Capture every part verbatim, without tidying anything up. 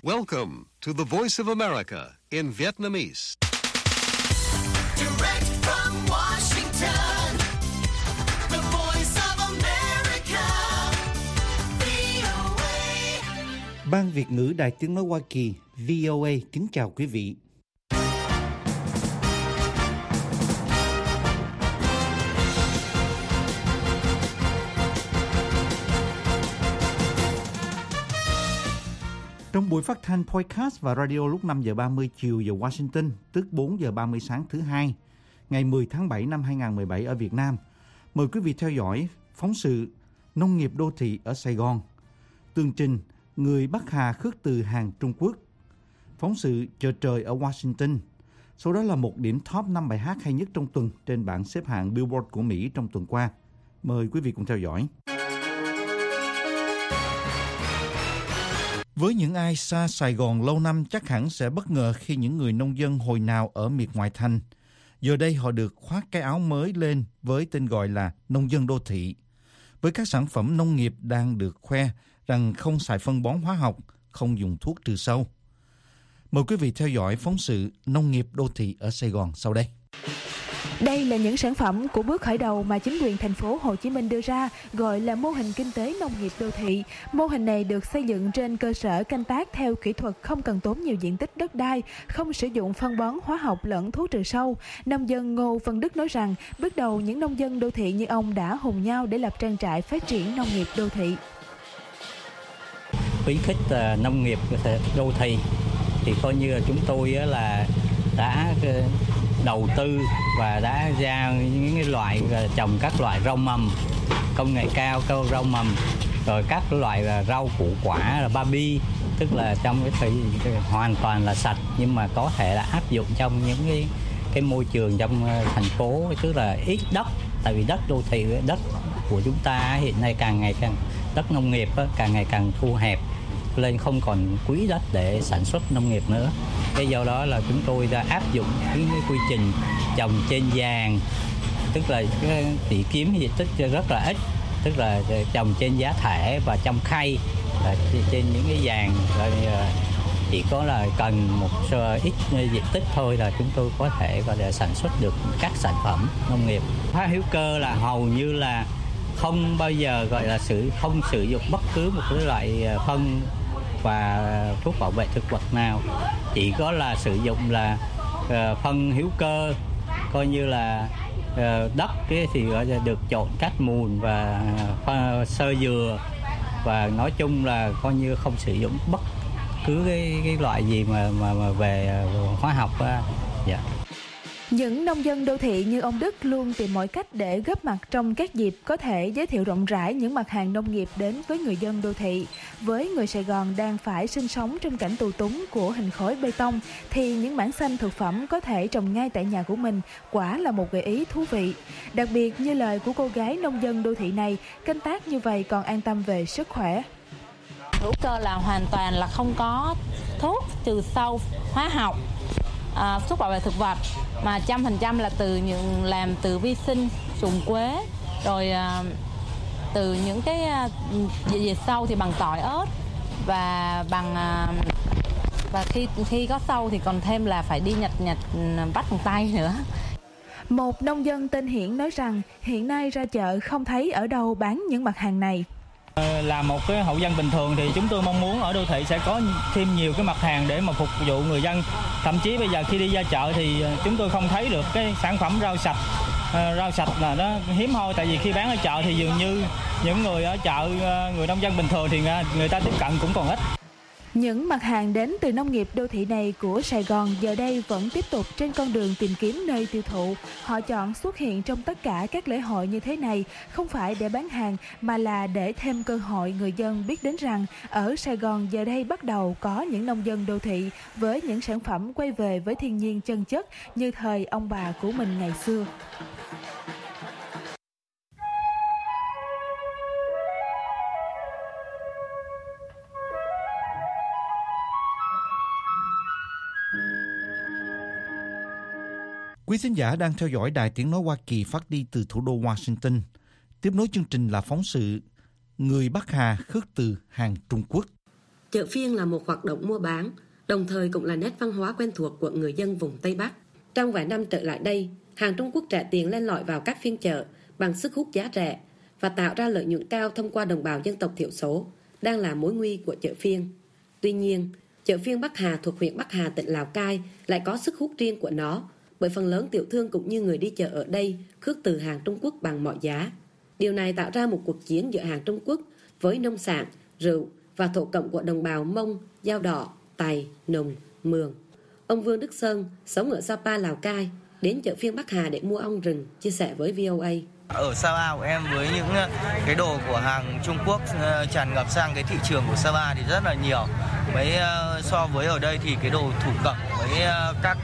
Welcome to the Voice of America in Vietnamese. Direct from Washington, the Voice of America, vê o a. Ban Việt ngữ Đài Tiếng nói Hoa Kỳ vê o a kính chào quý vị. Trong buổi phát thanh podcast và radio lúc năm giờ ba mươi chiều giờ Washington, tức bốn giờ ba mươi sáng thứ hai, ngày mười tháng bảy năm hai nghìn không trăm mười bảy ở Việt Nam, mời quý vị theo dõi phóng sự Nông nghiệp đô thị ở Sài Gòn, tường trình Người Bắc Hà khước từ hàng Trung Quốc, phóng sự Chợ trời ở Washington. Sau đó là một điểm top năm bài hát hay nhất trong tuần trên bảng xếp hạng Billboard của Mỹ trong tuần qua. Mời quý vị cùng theo dõi. Với những ai xa Sài Gòn lâu năm chắc hẳn sẽ bất ngờ khi những người nông dân hồi nào ở miệt ngoại thành. Giờ đây họ được khoác cái áo mới lên với tên gọi là nông dân đô thị. Với các sản phẩm nông nghiệp đang được khoe rằng không xài phân bón hóa học, không dùng thuốc trừ sâu. Mời quý vị theo dõi phóng sự Nông nghiệp đô thị ở Sài Gòn sau đây. Đây là những sản phẩm của bước khởi đầu mà chính quyền thành phố Hồ Chí Minh đưa ra, gọi là mô hình kinh tế nông nghiệp đô thị. Mô hình này được xây dựng trên cơ sở canh tác theo kỹ thuật không cần tốn nhiều diện tích đất đai, không sử dụng phân bón hóa học lẫn thuốc trừ sâu. Nông dân Ngô Văn Đức nói rằng, bước đầu những nông dân đô thị như ông đã hùng nhau để lập trang trại phát triển nông nghiệp đô thị. Khuyến khích nông nghiệp đô thị thì coi như là chúng tôi là đã đầu tư và đã ra những cái loại trồng các loại rau mầm công nghệ cao, cao rau mầm, rồi các loại rau củ quả là baby, tức là trong cái thời hoàn toàn là sạch nhưng mà có thể là áp dụng trong những cái cái môi trường trong thành phố, tức là ít đất, tại vì đất đô thị, đất của chúng ta hiện nay càng ngày càng đất nông nghiệp càng ngày càng thu hẹp lên, không còn quý đất để sản xuất nông nghiệp nữa. Cái do đó là chúng tôi đã áp dụng những cái quy trình trồng trên giàn, tức là chỉ kiếm diện tích rất là ít, tức là trồng trên giá thể và trong khay, là trên những cái giàn, rồi chỉ có là cần một ít diện tích thôi là chúng tôi có thể gọi là sản xuất được các sản phẩm nông nghiệp. Hóa hữu cơ là hầu như là không bao giờ gọi là sử không sử dụng bất cứ một cái loại phân và thuốc bảo vệ thực vật nào, chỉ có là sử dụng là uh, phân hữu cơ, coi như là uh, đất cái thì gọi là được trộn cát mùn và uh, xơ dừa, và nói chung là coi như không sử dụng bất cứ cái, cái loại gì mà, mà, mà về uh, hóa học. Uh, yeah. Những nông dân đô thị như ông Đức luôn tìm mọi cách để góp mặt trong các dịp có thể giới thiệu rộng rãi những mặt hàng nông nghiệp đến với người dân đô thị. Với người Sài Gòn đang phải sinh sống trong cảnh tù túng của hình khối bê tông, thì những mảng xanh thực phẩm có thể trồng ngay tại nhà của mình quả là một gợi ý thú vị. Đặc biệt như lời của cô gái nông dân đô thị này, canh tác như vậy còn an tâm về sức khỏe. Hữu cơ là hoàn toàn là không có thuốc trừ sâu hóa học, à, thuốc bảo vệ thực vật, mà trăm phần trăm là từ những làm từ vi sinh, trùng quế, rồi à, từ những cái à, diệt sâu thì bằng tỏi ớt, và bằng à, và khi khi có sâu thì còn thêm là phải đi nhặt nhặt bắt bằng tay nữa. Một nông dân tên Hiển nói rằng hiện nay ra chợ không thấy ở đâu bán những mặt hàng này. Là một cái hậu dân bình thường thì chúng tôi mong muốn ở đô thị sẽ có thêm nhiều cái mặt hàng để mà phục vụ người dân. Thậm chí bây giờ khi đi ra chợ thì chúng tôi không thấy được cái sản phẩm rau sạch. Rau sạch là nó hiếm hoi, tại vì khi bán ở chợ thì dường như những người ở chợ, người nông dân bình thường thì người ta tiếp cận cũng còn ít. Những mặt hàng đến từ nông nghiệp đô thị này của Sài Gòn giờ đây vẫn tiếp tục trên con đường tìm kiếm nơi tiêu thụ. Họ chọn xuất hiện trong tất cả các lễ hội như thế này, không phải để bán hàng mà là để thêm cơ hội người dân biết đến rằng ở Sài Gòn giờ đây bắt đầu có những nông dân đô thị với những sản phẩm quay về với thiên nhiên chân chất như thời ông bà của mình ngày xưa. Quý thính giả đang theo dõi Đài Tiếng nói Hoa Kỳ phát đi từ thủ đô Washington. Tiếp nối chương trình là phóng sự Người Bắc Hà khước từ hàng Trung Quốc. Chợ phiên là một hoạt động mua bán, đồng thời cũng là nét văn hóa quen thuộc của người dân vùng Tây Bắc. Trong vài năm trở lại đây, hàng Trung Quốc trả tiền len lỏi vào các phiên chợ bằng sức hút giá rẻ và tạo ra lợi nhuận cao thông qua đồng bào dân tộc thiểu số, đang là mối nguy của chợ phiên. Tuy nhiên, chợ phiên Bắc Hà thuộc huyện Bắc Hà, tỉnh Lào Cai lại có sức hút riêng của nó, bởi phần lớn tiểu thương cũng như người đi chợ ở đây khước từ hàng Trung Quốc bằng mọi giá. Điều này tạo ra một cuộc chiến giữa hàng Trung Quốc với nông sản, rượu và thổ cẩm của đồng bào Mông, Dao Đỏ, Tày, Nùng, Mường. Ông Vương Đức Sơn, sống ở Sapa, Lào Cai, đến chợ phiên Bắc Hà để mua ong rừng, chia sẻ với vê o a. Ở Sapa của em với những cái đồ của hàng Trung Quốc tràn ngập sang cái thị trường của Sapa thì rất là nhiều. Mấy so với ở đây thì cái đồ thủ cẩm với các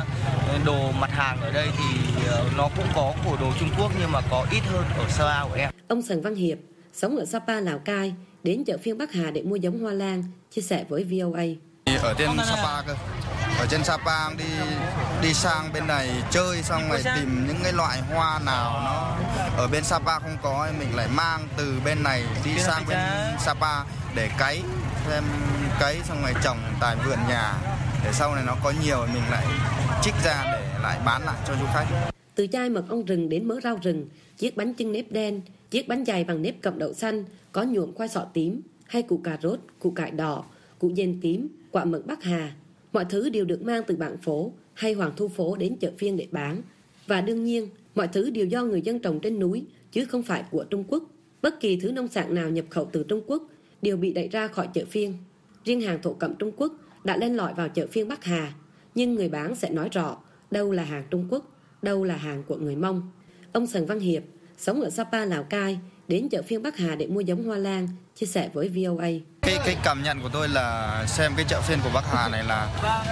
đồ mặt hàng ở đây thì nó cũng có của đồ Trung Quốc nhưng mà có ít hơn ở Sapa của em. Ông Sần Văn Hiệp, sống ở Sapa, Lào Cai, đến chợ phiên Bắc Hà để mua giống hoa lan, chia sẻ với vê o a. Ở trên Sapa cơ. Ở trên Sapa đi đi sang bên này chơi xong rồi tìm những cái loại hoa nào nó ở bên Sapa không có, mình lại mang từ bên này đi sang bên Sapa để cấy, xem cấy xong rồi trồng tại vườn nhà để sau này nó có nhiều mình lại trích ra để lại bán lại cho du khách. Từ chai mật ong rừng đến mớ rau rừng, chiếc bánh chưng nếp đen, chiếc bánh dày bằng nếp cẩm đậu xanh, có nhuộm khoai sọ tím, hay củ cà rốt, củ cải đỏ, củ dền tím, quả mận Bắc Hà. Mọi thứ đều được mang từ bản phố hay Hoàng Thu Phố đến chợ phiên để bán. Và đương nhiên, mọi thứ đều do người dân trồng trên núi, chứ không phải của Trung Quốc. Bất kỳ thứ nông sản nào nhập khẩu từ Trung Quốc đều bị đẩy ra khỏi chợ phiên. Riêng hàng thổ cẩm Trung Quốc đã len lỏi vào chợ phiên Bắc Hà, nhưng người bán sẽ nói rõ đâu là hàng Trung Quốc, đâu là hàng của người Mông. Ông Sần Văn Hiệp, sống ở Sapa, Lào Cai, đến chợ phiên Bắc Hà để mua giống hoa lan, chia sẻ với vê o a. Cái cái cảm nhận của tôi là xem cái chợ phiên của Bắc Hà này là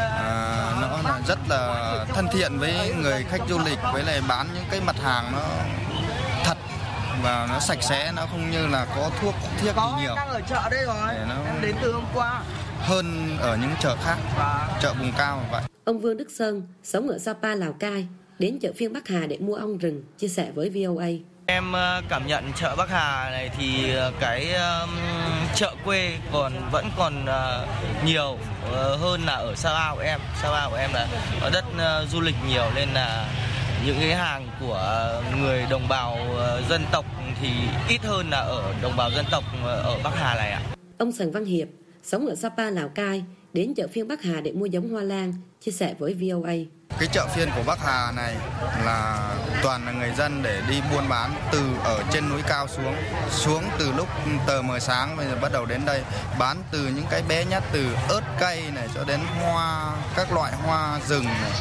à, nó là rất là thân thiện với người khách du lịch, với lại bán những cái mặt hàng nó thật và nó sạch sẽ, nó không như là có thuốc thiết gì nhiều. Đang ở chợ đây rồi. Nó em đến từ hôm qua. Hơn ở những chợ khác, chợ vùng cao vậy. Ông Vương Đức Sơn, sống ở Sapa, Lào Cai, đến chợ phiên Bắc Hà để mua ong rừng, chia sẻ với vê o a. Em cảm nhận chợ Bắc Hà này thì cái um, chợ quê còn vẫn còn uh, nhiều uh, hơn là ở Sapa của em. Sapa của em là ở đất uh, du lịch nhiều nên là những cái hàng của người đồng bào uh, dân tộc thì ít hơn là ở đồng bào dân tộc uh, ở Bắc Hà này ạ. Ông Sần Văn Hiệp, sống ở Sapa, Lào Cai, đến chợ phiên Bắc Hà để mua giống hoa lan, chia sẻ với vê o a. Cái chợ phiên của Bắc Hà này là toàn là người dân để đi buôn bán từ ở trên núi cao xuống, xuống từ lúc tờ mờ sáng bây giờ bắt đầu đến đây bán từ những cái bé nhất, từ ớt cây này cho đến hoa, các loại hoa rừng này.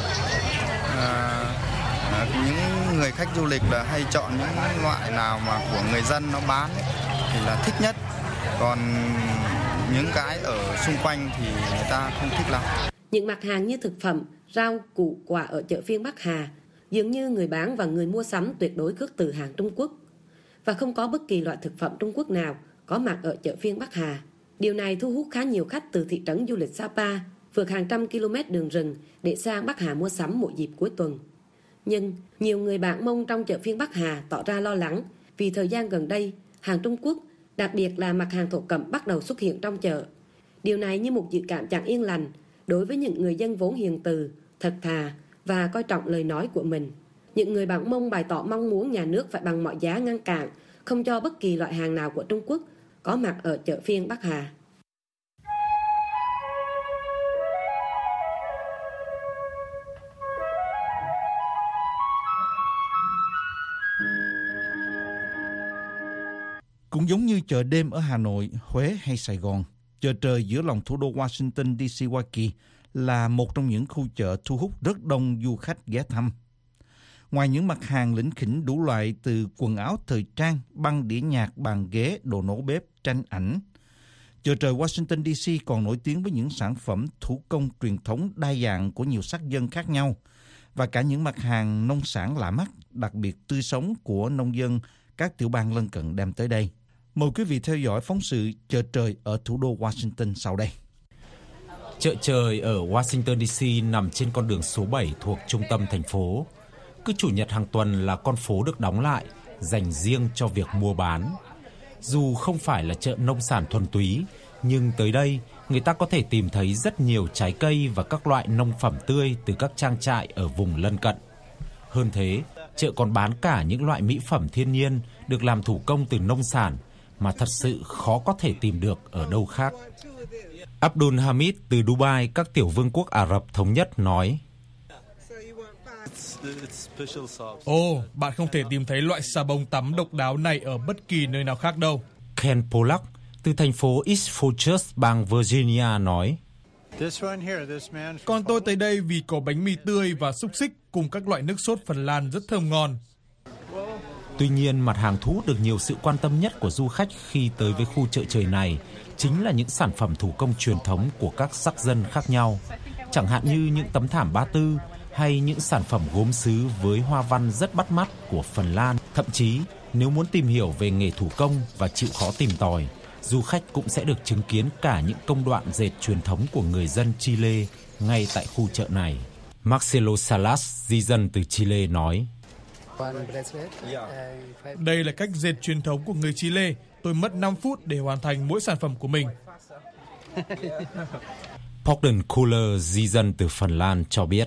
À, à, những người khách du lịch là hay chọn những loại nào mà của người dân nó bán ấy, thì là thích nhất, còn những cái ở xung quanh thì người ta không thích lắm. Những mặt hàng như thực phẩm, rau, củ quả ở chợ phiên Bắc Hà dường như người bán và người mua sắm tuyệt đối khước từ hàng Trung Quốc, và không có bất kỳ loại thực phẩm Trung Quốc nào có mặt ở chợ phiên Bắc Hà. Điều này thu hút khá nhiều khách từ thị trấn du lịch Sapa vượt hàng trăm km đường rừng để sang Bắc Hà mua sắm mỗi dịp cuối tuần. Nhưng nhiều người bạn Mông trong chợ phiên Bắc Hà tỏ ra lo lắng vì thời gian gần đây hàng Trung Quốc, đặc biệt là mặt hàng thổ cẩm, bắt đầu xuất hiện trong chợ. Điều này như một dự cảm chẳng yên lành đối với những người dân vốn hiền từ, thật thà và coi trọng lời nói của mình. Những người bạn Mông bày tỏ mong muốn nhà nước phải bằng mọi giá ngăn cản, không cho bất kỳ loại hàng nào của Trung Quốc có mặt ở chợ phiên Bắc Hà. Cũng giống như chợ đêm ở Hà Nội, Huế hay Sài Gòn, chợ trời giữa lòng thủ đô Washington đê xê Hoa Kỳ là một trong những khu chợ thu hút rất đông du khách ghé thăm. Ngoài những mặt hàng lỉnh khỉnh đủ loại từ quần áo thời trang, băng đĩa nhạc, bàn ghế, đồ nấu bếp, tranh ảnh, chợ trời Washington đê xê còn nổi tiếng với những sản phẩm thủ công truyền thống đa dạng của nhiều sắc dân khác nhau và cả những mặt hàng nông sản lạ mắt, đặc biệt tươi sống của nông dân các tiểu bang lân cận đem tới đây. Mời quý vị theo dõi phóng sự chợ trời ở thủ đô Washington sau đây. Chợ trời ở Washington đê xê nằm trên con đường số bảy thuộc trung tâm thành phố. Cứ chủ nhật hàng tuần là con phố được đóng lại, dành riêng cho việc mua bán. Dù không phải là chợ nông sản thuần túy, Nhưng tới đây, người ta có thể tìm thấy rất nhiều trái cây và các loại nông phẩm tươi từ các trang trại ở vùng lân cận. Hơn thế, chợ còn bán cả những loại mỹ phẩm thiên nhiên được làm thủ công từ nông sản mà thật sự khó có thể tìm được ở đâu khác. Abdul Hamid từ Dubai, các tiểu vương quốc Ả Rập Thống Nhất nói: Ồ, bạn không thể tìm thấy loại xà bông tắm độc đáo này ở bất kỳ nơi nào khác đâu. Ken Pollack từ thành phố East Fortress, bang Virginia nói: Còn tôi tới đây vì có bánh mì tươi và xúc xích cùng các loại nước sốt Phần Lan rất thơm ngon. Tuy nhiên, mặt hàng thu hút được nhiều sự quan tâm nhất của du khách khi tới với khu chợ trời này chính là những sản phẩm thủ công truyền thống của các sắc dân khác nhau, chẳng hạn như những tấm thảm ba tư hay những sản phẩm gốm sứ với hoa văn rất bắt mắt của Phần Lan. Thậm chí, nếu muốn tìm hiểu về nghề thủ công và chịu khó tìm tòi, du khách cũng sẽ được chứng kiến cả những công đoạn dệt truyền thống của người dân Chile ngay tại khu chợ này. Marcelo Salas, di dân từ Chile nói: Đây là cách dệt truyền thống của người Chile. Tôi mất năm phút để hoàn thành mỗi sản phẩm của mình. Bogdan Kuller, di dân từ Phần Lan cho biết: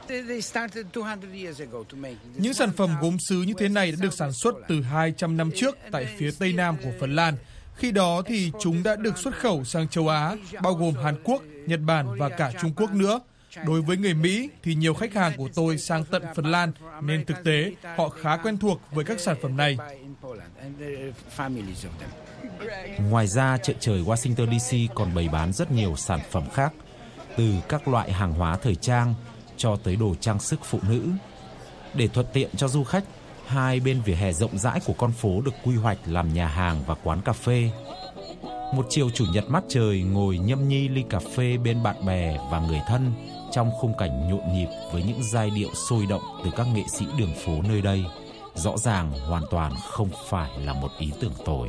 Những sản phẩm gốm sứ như thế này đã được sản xuất từ hai trăm năm trước tại phía tây nam của Phần Lan. Khi đó thì chúng đã được xuất khẩu sang châu Á, bao gồm Hàn Quốc, Nhật Bản và cả Trung Quốc nữa. Đối với người Mỹ thì nhiều khách hàng của tôi sang tận Phần Lan nên thực tế họ khá quen thuộc với các sản phẩm này. Ngoài ra, chợ trời Washington đê xê còn bày bán rất nhiều sản phẩm khác, từ các loại hàng hóa thời trang cho tới đồ trang sức phụ nữ. Để thuận tiện cho du khách, hai bên vỉa hè rộng rãi của con phố được quy hoạch làm nhà hàng và quán cà phê. Một chiều chủ nhật mát trời, ngồi nhâm nhi ly cà phê bên bạn bè và người thân trong khung cảnh nhộn nhịp với những giai điệu sôi động từ các nghệ sĩ đường phố nơi đây, rõ ràng hoàn toàn không phải là một ý tưởng tồi.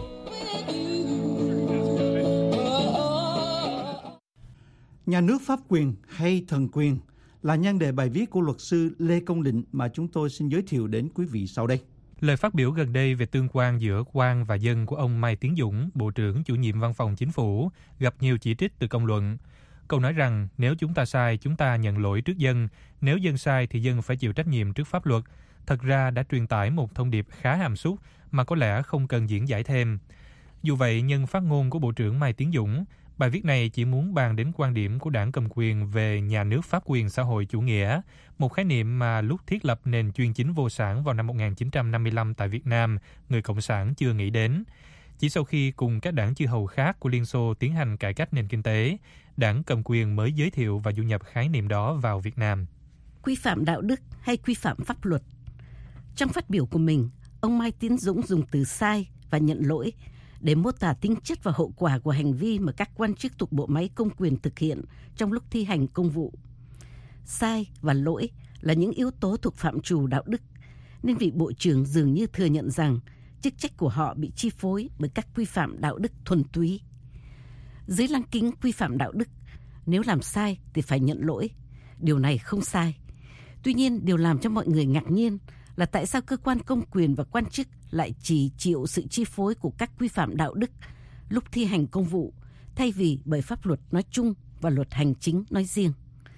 Nhà nước pháp quyền hay thần quyền là nhan đề bài viết của luật sư Lê Công Định mà chúng tôi xin giới thiệu đến quý vị sau đây. Lời phát biểu gần đây về tương quan giữa quan và dân của ông Mai Tiến Dũng, Bộ trưởng chủ nhiệm Văn phòng Chính phủ, gặp nhiều chỉ trích từ công luận. Câu nói rằng nếu chúng ta sai, chúng ta nhận lỗi trước dân, nếu dân sai thì dân phải chịu trách nhiệm trước pháp luật, thật ra đã truyền tải một thông điệp khá hàm súc mà có lẽ không cần diễn giải thêm. Dù vậy, nhân phát ngôn của Bộ trưởng Mai Tiến Dũng, bài viết này chỉ muốn bàn đến quan điểm của đảng cầm quyền về nhà nước pháp quyền xã hội chủ nghĩa, một khái niệm mà lúc thiết lập nền chuyên chính vô sản vào năm một nghìn chín trăm năm mươi lăm tại Việt Nam, người Cộng sản chưa nghĩ đến. Chỉ sau khi cùng các đảng chư hầu khác của Liên Xô tiến hành cải cách nền kinh tế, đảng cầm quyền mới giới thiệu và du nhập khái niệm đó vào Việt Nam. Quy phạm đạo đức hay quy phạm pháp luật? Trong phát biểu của mình, ông Mai Tiến Dũng dùng từ sai và nhận lỗi để mô tả tính chất và hậu quả của hành vi mà các quan chức thuộc bộ máy công quyền thực hiện trong lúc thi hành công vụ. Sai và lỗi là những yếu tố thuộc phạm trù đạo đức, nên vị Bộ trưởng dường như thừa nhận rằng chức trách của họ bị chi phối bởi các quy phạm đạo đức thuần túy. Dưới lăng kính quy phạm đạo đức, nếu làm sai thì phải nhận lỗi. Điều này không sai. Tuy nhiên, điều làm cho mọi người ngạc nhiên là tại sao cơ quan công quyền và quan chức lại chỉ chịu sự chi phối của các quy phạm đạo đức lúc thi hành công vụ, thay vì bởi pháp luật nói chung và luật hành chính nói riêng.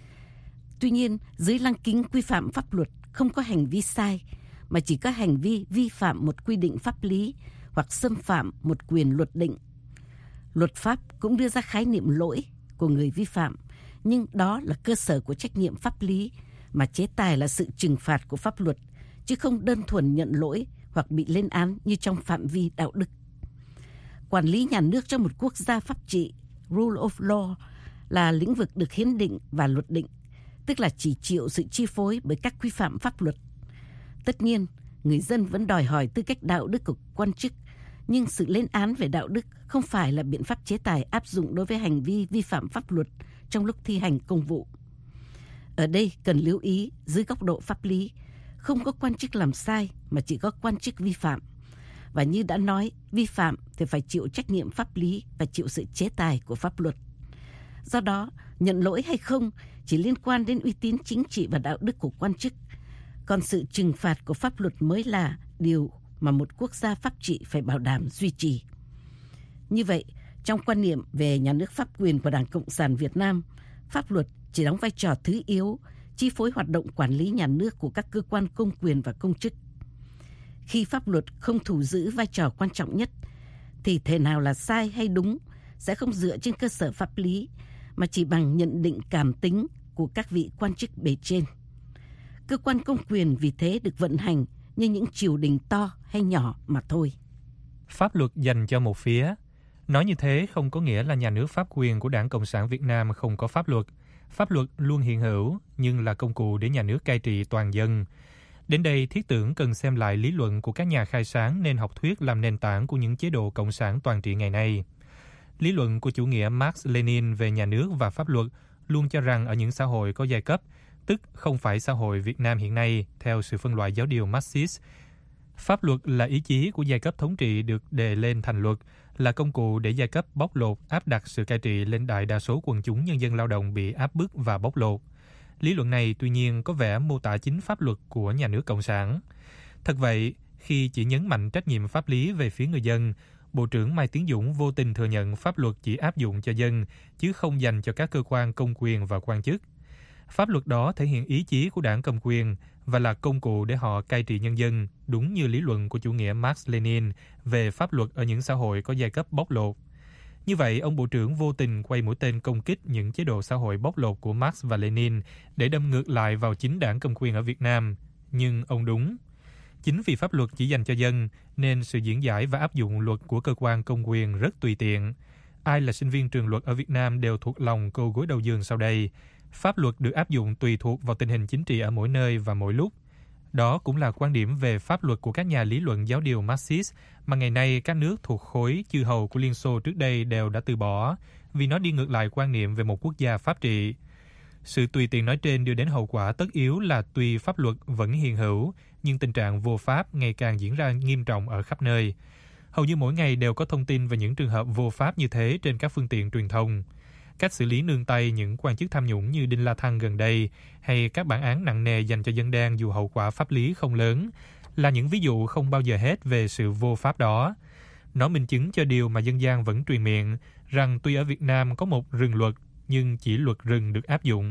Tuy nhiên, dưới lăng kính quy phạm pháp luật không có hành vi sai, mà chỉ có hành vi vi phạm một quy định pháp lý hoặc xâm phạm một quyền luật định. Luật pháp cũng đưa ra khái niệm lỗi của người vi phạm, nhưng đó là cơ sở của trách nhiệm pháp lý, mà chế tài là sự trừng phạt của pháp luật, chứ không đơn thuần nhận lỗi hoặc bị lên án như trong phạm vi đạo đức. Quản lý nhà nước trong một quốc gia pháp trị, rule of law, là lĩnh vực được hiến định và luật định, tức là chỉ chịu sự chi phối bởi các quy phạm pháp luật. Tất nhiên, người dân vẫn đòi hỏi tư cách đạo đức của quan chức, nhưng sự lên án về đạo đức không phải là biện pháp chế tài áp dụng đối với hành vi vi phạm pháp luật trong lúc thi hành công vụ. Ở đây cần lưu ý, dưới góc độ pháp lý, không có quan chức làm sai mà chỉ có quan chức vi phạm. Và như đã nói, vi phạm thì phải chịu trách nhiệm pháp lý và chịu sự chế tài của pháp luật. Do đó, nhận lỗi hay không chỉ liên quan đến uy tín chính trị và đạo đức của quan chức. Còn sự trừng phạt của pháp luật mới là điều mà một quốc gia pháp trị phải bảo đảm duy trì. Như vậy, Trong quan niệm về nhà nước pháp quyền của Đảng Cộng sản Việt Nam, pháp luật chỉ đóng vai trò thứ yếu, chi phối hoạt động quản lý nhà nước của các cơ quan công quyền và công chức. Khi pháp luật không thủ giữ vai trò quan trọng nhất, thì thể nào là sai hay đúng sẽ không dựa trên cơ sở pháp lý, mà chỉ bằng nhận định cảm tính của các vị quan chức bề trên. Cơ quan công quyền vì thế được vận hành như những triều đình to hay nhỏ mà thôi. Pháp luật dành cho một phía. Nói như thế không có nghĩa là nhà nước pháp quyền của Đảng Cộng sản Việt Nam không có pháp luật. Pháp luật luôn hiện hữu, nhưng là công cụ để nhà nước cai trị toàn dân. Đến đây, thiết tưởng cần xem lại lý luận của các nhà khai sáng nền học thuyết làm nền tảng của những chế độ cộng sản toàn trị ngày nay. Lý luận của chủ nghĩa Marx Lenin về nhà nước và pháp luật luôn cho rằng ở những xã hội có giai cấp, tức không phải xã hội Việt Nam hiện nay, theo sự phân loại giáo điều Marxist, pháp luật là ý chí của giai cấp thống trị được đề lên thành luật, là công cụ để giai cấp bóc lột, áp đặt sự cai trị lên đại đa số quần chúng nhân dân lao động bị áp bức và bóc lột. Lý luận này tuy nhiên có vẻ mô tả chính pháp luật của nhà nước cộng sản. Thật vậy, khi chỉ nhấn mạnh trách nhiệm pháp lý về phía người dân, Bộ trưởng Mai Tiến Dũng vô tình thừa nhận pháp luật chỉ áp dụng cho dân, chứ không dành cho các cơ quan công quyền và quan chức. Pháp luật đó thể hiện ý chí của đảng cầm quyền và là công cụ để họ cai trị nhân dân, đúng như lý luận của chủ nghĩa Marx Lenin về pháp luật ở những xã hội có giai cấp bóc lột. Như vậy, ông Bộ trưởng vô tình quay mũi tên công kích những chế độ xã hội bóc lột của Marx và Lenin để đâm ngược lại vào chính đảng cầm quyền ở Việt Nam. Nhưng ông đúng. Chính vì pháp luật chỉ dành cho dân, nên sự diễn giải và áp dụng luật của cơ quan công quyền rất tùy tiện. Ai là sinh viên trường luật ở Việt Nam đều thuộc lòng câu gối đầu giường sau đây. Pháp luật được áp dụng tùy thuộc vào tình hình chính trị ở mỗi nơi và mỗi lúc. Đó cũng là quan điểm về pháp luật của các nhà lý luận giáo điều Marxist mà ngày nay các nước thuộc khối chư hầu của Liên Xô trước đây đều đã từ bỏ, vì nó đi ngược lại quan niệm về một quốc gia pháp trị. Sự tùy tiện nói trên đưa đến hậu quả tất yếu là tuy pháp luật vẫn hiện hữu, nhưng tình trạng vô pháp ngày càng diễn ra nghiêm trọng ở khắp nơi. Hầu như mỗi ngày đều có thông tin về những trường hợp vô pháp như thế trên các phương tiện truyền thông. Cách xử lý nương tay những quan chức tham nhũng như Đinh La Thăng gần đây, hay các bản án nặng nề dành cho dân đen dù hậu quả pháp lý không lớn, là những ví dụ không bao giờ hết về sự vô pháp đó. Nó minh chứng cho điều mà dân gian vẫn truyền miệng, rằng tuy ở Việt Nam có một rừng luật, nhưng chỉ luật rừng được áp dụng.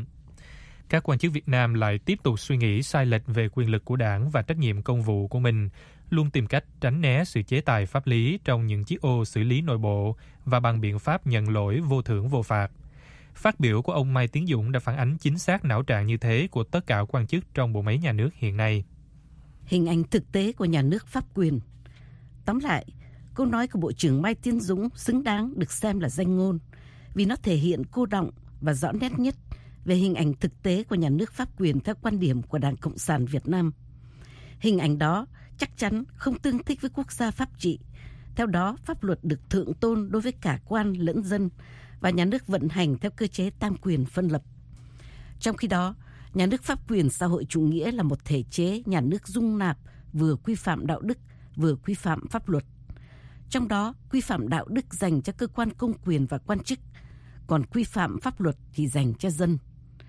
Các quan chức Việt Nam lại tiếp tục suy nghĩ sai lệch về quyền lực của đảng và trách nhiệm công vụ của mình, luôn tìm cách tránh né sự chế tài pháp lý trong những chiếc ô xử lý nội bộ và bằng biện pháp nhận lỗi vô thưởng vô phạt. Phát biểu của ông Mai Tiến Dũng đã phản ánh chính xác não trạng như thế của tất cả quan chức trong bộ máy nhà nước hiện nay. Hình ảnh thực tế của nhà nước pháp quyền. Tóm lại, câu nói của Bộ trưởng Mai Tiến Dũng xứng đáng được xem là danh ngôn, vì nó thể hiện cô đọng và rõ nét nhất về hình ảnh thực tế của nhà nước pháp quyền theo quan điểm của Đảng Cộng sản Việt Nam. Hình ảnh đó chắc chắn không tương thích với quốc gia pháp trị. Theo đó, pháp luật được thượng tôn đối với cả quan lẫn dân, và nhà nước vận hành theo cơ chế tam quyền phân lập. Trong khi đó, nhà nước pháp quyền xã hội chủ nghĩa là một thể chế nhà nước dung nạp vừa quy phạm đạo đức, vừa quy phạm pháp luật. Trong đó, quy phạm đạo đức dành cho cơ quan công quyền và quan chức, còn quy phạm pháp luật thì dành cho dân.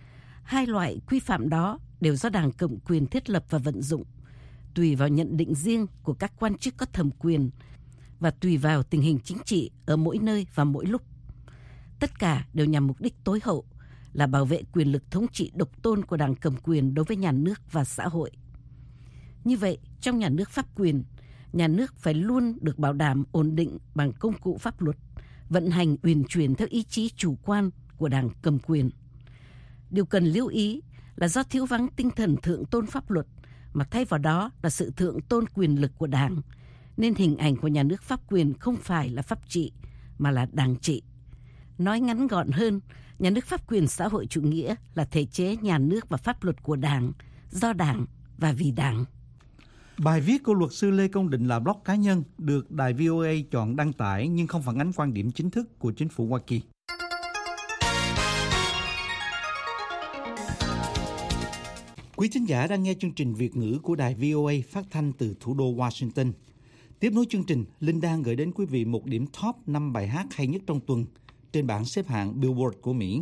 Hai loại quy phạm đó đều do Đảng Cộng quyền thiết lập và vận dụng, tùy vào nhận định riêng của các quan chức có thẩm quyền và tùy vào tình hình chính trị ở mỗi nơi và mỗi lúc. Tất cả đều nhằm mục đích tối hậu là bảo vệ quyền lực thống trị độc tôn của Đảng cầm quyền đối với nhà nước và xã hội. Như vậy, trong nhà nước pháp quyền, nhà nước phải luôn được bảo đảm ổn định bằng công cụ pháp luật, vận hành uyển chuyển theo ý chí chủ quan của Đảng cầm quyền. Điều cần lưu ý là do thiếu vắng tinh thần thượng tôn pháp luật, mà thay vào đó là sự thượng tôn quyền lực của Đảng, nên hình ảnh của nhà nước pháp quyền không phải là pháp trị, mà là đảng trị. Nói ngắn gọn hơn, nhà nước pháp quyền xã hội chủ nghĩa là thể chế nhà nước và pháp luật của Đảng, do Đảng và vì Đảng. Bài viết của luật sư Lê Công Định là blog cá nhân, được đài vê o a chọn đăng tải nhưng không phản ánh quan điểm chính thức của chính phủ Hoa Kỳ. Quý thính giả đang nghe chương trình Việt ngữ của đài vê o a phát thanh từ thủ đô Washington. Tiếp nối chương trình, Linh đang gửi đến quý vị một điểm top năm bài hát hay nhất trong tuần trên bảng xếp hạng Billboard của Mỹ.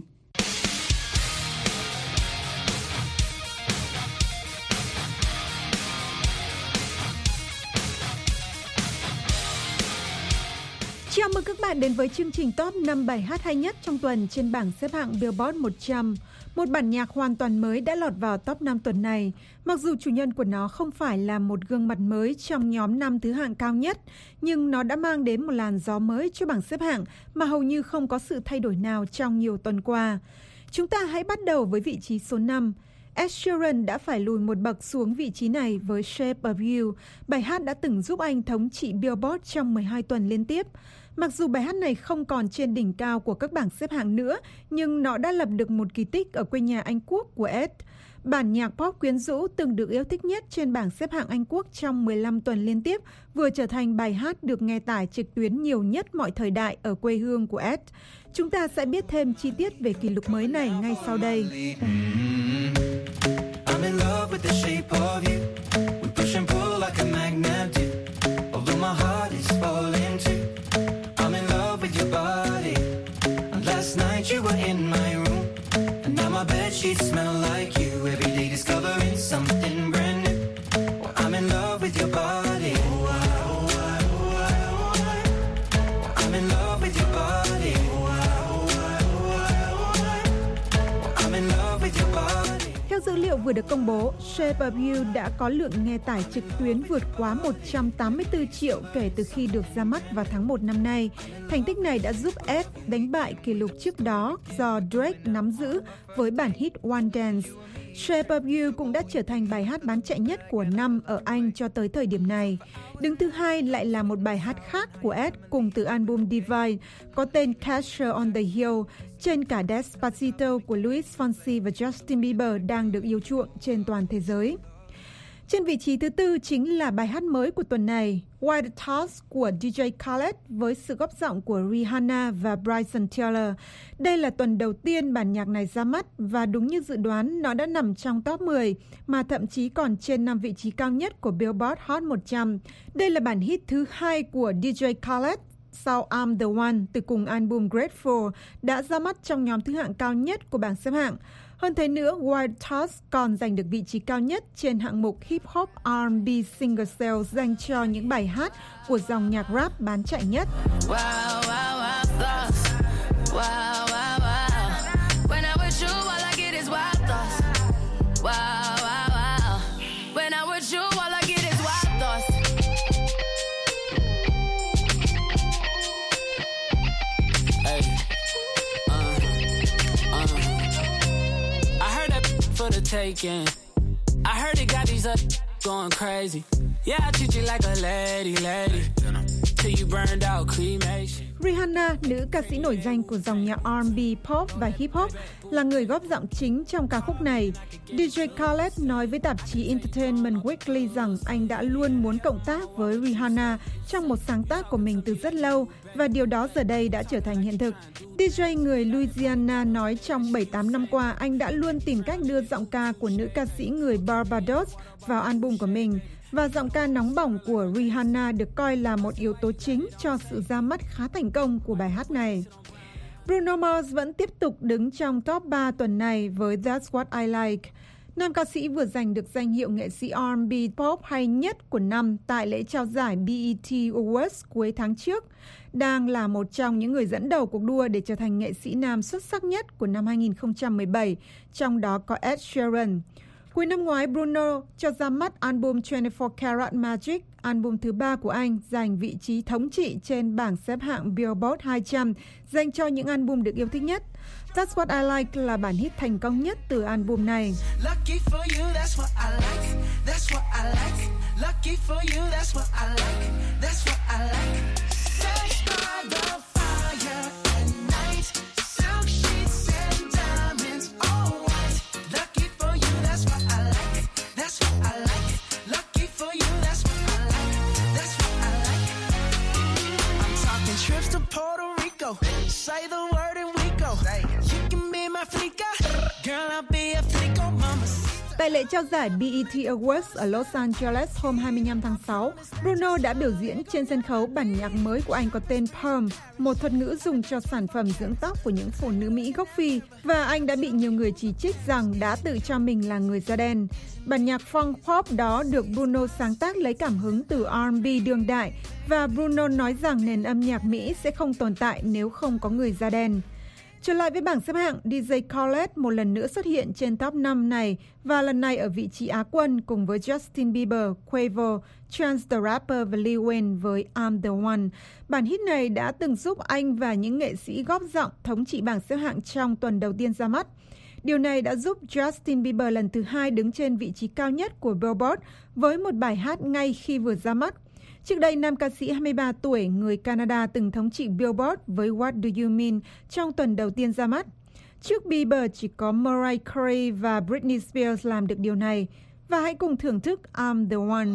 Chào mừng các bạn đến với chương trình top năm bài hát hay nhất trong tuần trên bảng xếp hạng Billboard một trăm. Một bản nhạc hoàn toàn mới đã lọt vào top năm tuần này. Mặc dù chủ nhân của nó không phải là một gương mặt mới trong nhóm năm thứ hạng cao nhất, nhưng nó đã mang đến một làn gió mới cho bảng xếp hạng mà hầu như không có sự thay đổi nào trong nhiều tuần qua. Chúng ta hãy bắt đầu với vị trí số năm. Ed Sheeran đã phải lùi một bậc xuống vị trí này với Shape of You, bài hát đã từng giúp anh thống trị Billboard trong mười hai tuần liên tiếp. Mặc dù bài hát này không còn trên đỉnh cao của các bảng xếp hạng nữa, nhưng nó đã lập được một kỳ tích ở quê nhà Anh Quốc của Ed. Bản nhạc pop quyến rũ từng được yêu thích nhất trên bảng xếp hạng Anh Quốc trong mười lăm tuần liên tiếp, vừa trở thành bài hát được nghe tải trực tuyến nhiều nhất mọi thời đại ở quê hương của Ed. Chúng ta sẽ biết thêm chi tiết về kỷ lục mới này ngay sau đây. I'm in love with the shape of you. We push and pull like a magnet do. Although my heart is falling too. I'm in love with your body. And last night you were in my room. And now my bedsheets smell like you. Every day discovering something brand new. Well, I'm in love with your body. Oh, I, oh, I, oh, I, oh, I. Well, I'm in love with your body. Oh, I, oh, I, oh, I, oh, I. Well, I'm in love with your body. Theo dữ liệu vừa được công bố, Shape of You đã có lượng nghe tải trực tuyến vượt quá một trăm tám mươi tư triệu kể từ khi được ra mắt vào tháng một năm nay. Thành tích này đã giúp Ed đánh bại kỷ lục trước đó do Drake nắm giữ với bản hit One Dance. Shape of You cũng đã trở thành bài hát bán chạy nhất của năm ở Anh cho tới thời điểm này. Đứng thứ hai lại là một bài hát khác của Ed cùng từ album Divine có tên Castle on the Hill, trên cả Despacito của Luis Fonsi và Justin Bieber đang được yêu chuộng trên toàn thế giới. Trên vị trí thứ tư chính là bài hát mới của tuần này, Wild Thoughts của đê gi Khaled với sự góp giọng của Rihanna và Bryson Tiller. Đây là tuần đầu tiên bản nhạc này ra mắt và đúng như dự đoán nó đã nằm trong top mười, mà thậm chí còn trên năm vị trí cao nhất của Billboard Hot một trăm. Đây là bản hit thứ hai của đê gi Khaled sau I'm the One từ cùng album Grateful đã ra mắt trong nhóm thứ hạng cao nhất của bảng xếp hạng. Hơn thế nữa, Wild Thoughts còn giành được vị trí cao nhất trên hạng mục Hip Hop R and B Single Sales dành cho những bài hát của dòng nhạc rap bán chạy nhất. Wow, wow, wow, thoughts. Wow, wow, wow. When I'm with you, all I get is wild thoughts. Wow, wow, wow. When I'm with you, all I get is wild thoughts. Hey, uh, uh. I heard that for the taking. I heard it got these up going crazy. Yeah, I treat you like a lady, lady. Till you burned out cremation. Rihanna, nữ ca sĩ nổi danh của dòng nhạc R and B, pop và hip hop, là người góp giọng chính trong ca khúc này. đê gi Khaled nói với tạp chí Entertainment Weekly rằng anh đã luôn muốn cộng tác với Rihanna trong một sáng tác của mình từ rất lâu và điều đó giờ đây đã trở thành hiện thực. đê gi người Louisiana nói trong bảy tám năm qua anh đã luôn tìm cách đưa giọng ca của nữ ca sĩ người Barbados vào album của mình. Và giọng ca nóng bỏng của Rihanna được coi là một yếu tố chính cho sự ra mắt khá thành công của bài hát này. Bruno Mars vẫn tiếp tục đứng trong top ba tuần này với That's What I Like. Nam ca sĩ vừa giành được danh hiệu nghệ sĩ R and B pop hay nhất của năm tại lễ trao giải B E T Awards cuối tháng trước, đang là một trong những người dẫn đầu cuộc đua để trở thành nghệ sĩ nam xuất sắc nhất của năm hai nghìn không trăm mười bảy, trong đó có Ed Sheeran. Cuối năm ngoái, Bruno cho ra mắt album hai mươi bốn Karat Magic, album thứ ba của anh, giành vị trí thống trị trên bảng xếp hạng Billboard hai trăm, dành cho những album được yêu thích nhất. That's What I Like là bản hit thành công nhất từ album này. Lucky for you, that's what I like. That's what I like. Lucky for you, that's what I like. That's what I like. Sex by the fire at night. Silk sheets and diamonds, all white. Lucky for you, that's what I like. That's what I like. Lucky for you, that's what I like. That's what I like. I'm talking trips to Puerto Rico. Say the word and we go. You can be my flica. Girl, I'll be a flico, mama. Tại lễ trao giải B E T Awards ở Los Angeles hôm hai mươi lăm tháng sáu, Bruno đã biểu diễn trên sân khấu bản nhạc mới của anh có tên Perm, một thuật ngữ dùng cho sản phẩm dưỡng tóc của những phụ nữ Mỹ gốc Phi, và anh đã bị nhiều người chỉ trích rằng đã tự cho mình là người da đen. Bản nhạc funk pop đó được Bruno sáng tác lấy cảm hứng từ R and B đương đại, và Bruno nói rằng nền âm nhạc Mỹ sẽ không tồn tại nếu không có người da đen. Trở lại với bảng xếp hạng, D J Khaled một lần nữa xuất hiện trên top năm này, và lần này ở vị trí Á quân cùng với Justin Bieber, Quavo, Chance the Rapper và Lil Wayne với I'm the One. Bản hit này đã từng giúp anh và những nghệ sĩ góp giọng thống trị bảng xếp hạng trong tuần đầu tiên ra mắt. Điều này đã giúp Justin Bieber lần thứ hai đứng trên vị trí cao nhất của Billboard với một bài hát ngay khi vừa ra mắt. Trước đây, nam ca sĩ hai mươi ba tuổi người Canada từng thống trị Billboard với What Do You Mean trong tuần đầu tiên ra mắt. Trước Bieber chỉ có Mariah Carey và Britney Spears làm được điều này. Và hãy cùng thưởng thức I'm the One.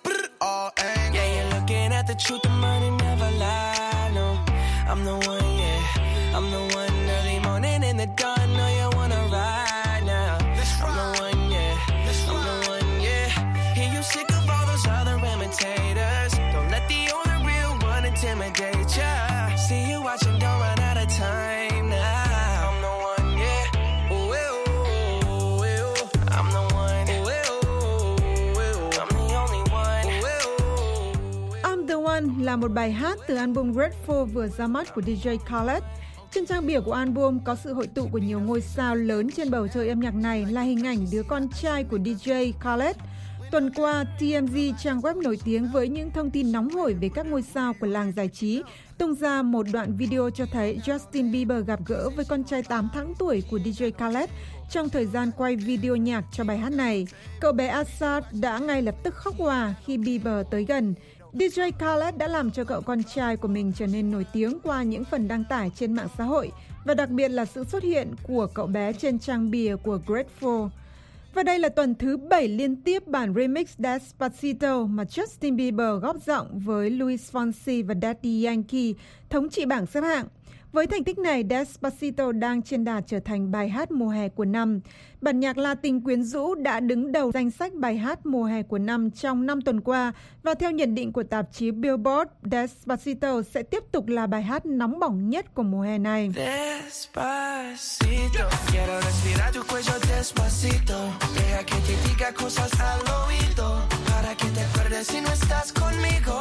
Là một bài hát từ album Grateful vừa ra mắt của D J Khaled. Trên trang bìa của album có sự hội tụ của nhiều ngôi sao lớn trên bầu trời âm nhạc này là hình ảnh đứa con trai của D J Khaled. Tuần qua, T M Z, trang web nổi tiếng với những thông tin nóng hổi về các ngôi sao của làng giải trí, tung ra một đoạn video cho thấy Justin Bieber gặp gỡ với con trai tám tháng tuổi của D J Khaled trong thời gian quay video nhạc cho bài hát này. Cậu bé Asad đã ngay lập tức khóc òa khi Bieber tới gần. D J Khaled đã làm cho cậu con trai của mình trở nên nổi tiếng qua những phần đăng tải trên mạng xã hội, và đặc biệt là sự xuất hiện của cậu bé trên trang bìa của Grateful. Và đây là tuần thứ bảy liên tiếp bản remix Despacito mà Justin Bieber góp giọng với Luis Fonsi và Daddy Yankee thống trị bảng xếp hạng. Với thành tích này, Despacito đang trên đà trở thành bài hát mùa hè của năm. Bản nhạc Latin quyến rũ đã đứng đầu danh sách bài hát mùa hè của năm trong năm tuần qua, và theo nhận định của tạp chí Billboard, Despacito sẽ tiếp tục là bài hát nóng bỏng nhất của mùa hè này. Despacito, quiero respirar tu cuello despacito, deja que te diga cosas al oído, para que te acuerdes si no estás conmigo.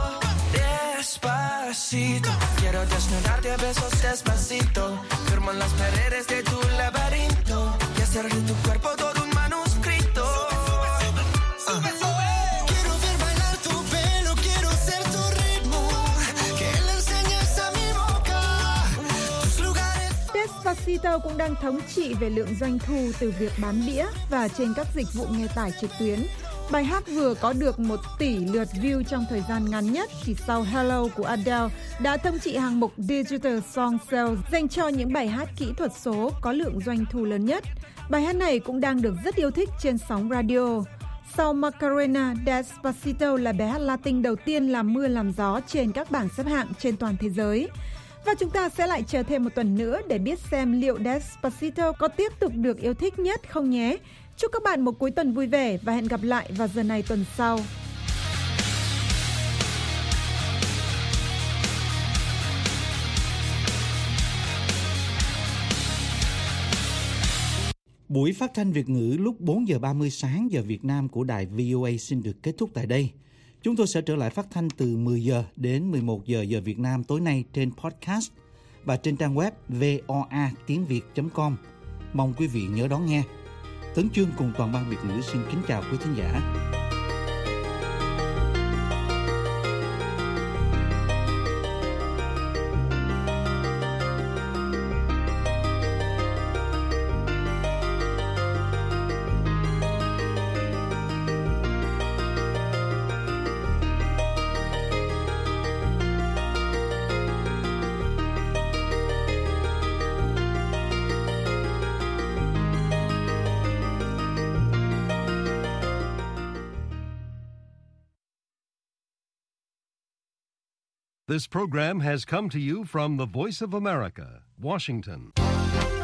Despacito, quiero desnudarte a besos despacito, firmo en las paredes de tu laberinto y hacer de tu cuerpo todo un manuscrito. Uh. Quiero ver bailar tu pelo, quiero ser tu ritmo, que le enseñes a mi boca tus lugares. Despacito cũng đang thống trị về lượng doanh thu từ việc bán đĩa và trên các dịch vụ nghe tải trực tuyến. Bài hát vừa có được một tỷ lượt view trong thời gian ngắn nhất, chỉ sau Hello của Adele đã thống trị hạng mục Digital Song Sales dành cho những bài hát kỹ thuật số có lượng doanh thu lớn nhất. Bài hát này cũng đang được rất yêu thích trên sóng radio. Sau Macarena, Despacito là bài hát Latin đầu tiên làm mưa làm gió trên các bảng xếp hạng trên toàn thế giới. Và chúng ta sẽ lại chờ thêm một tuần nữa để biết xem liệu Despacito có tiếp tục được yêu thích nhất không nhé. Chúc các bạn một cuối tuần vui vẻ và hẹn gặp lại vào giờ này tuần sau. Buổi phát thanh Việt ngữ lúc bốn giờ ba mươi sáng giờ Việt Nam của đài vê o a xin được kết thúc tại đây. Chúng tôi sẽ trở lại phát thanh từ mười giờ đến mười một giờ giờ Việt Nam tối nay trên podcast và trên trang web voa tiếng việt chấm com. Mong quý vị nhớ đón nghe. Tấn Chương cùng toàn ban Việt ngữ xin kính chào quý thính giả. This program has come to you from the Voice of America, Washington.